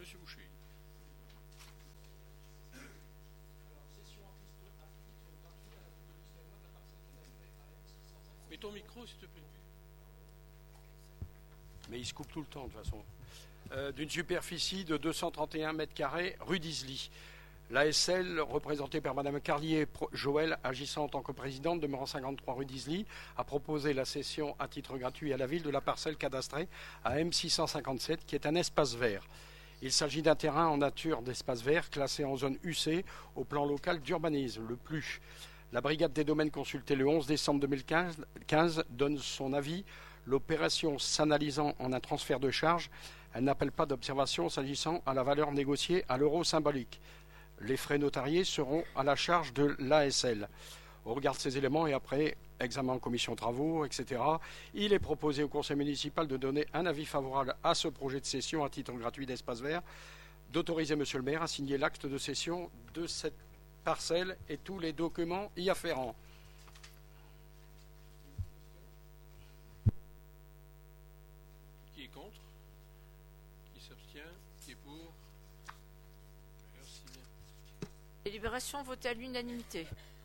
Monsieur Boucher. Mets ton micro, s'il te plaît. Mais il se coupe tout le temps, de toute façon. D'une superficie de 231 mètres carrés, rue d'Isly. L'ASL, représentée par Mme Carlier-Joël, agissant en tant que présidente, demeurant 53 rue d'Isly, a proposé la cession à titre gratuit à la ville de la parcelle cadastrée à M657, qui est un espace vert. Il s'agit d'un terrain en nature d'espace vert, classé en zone UC au plan local d'urbanisme, le PLU. La brigade des domaines consultée le 11 décembre 2015 donne son avis. L'opération s'analysant en un transfert de charge, elle n'appelle pas d'observation s'agissant à la valeur négociée à l'euro symbolique. Les frais notariés seront à la charge de l'ASL. Au regard de ces éléments et après examen en commission travaux, etc., il est proposé au conseil municipal de donner un avis favorable à ce projet de cession à titre gratuit d'espace vert, d'autoriser monsieur le maire à signer l'acte de cession de cette parcelle et tous les documents y afférents. Qui est contre? Qui s'abstient? Qui est pour? Merci bien. Délibération votée à l'unanimité.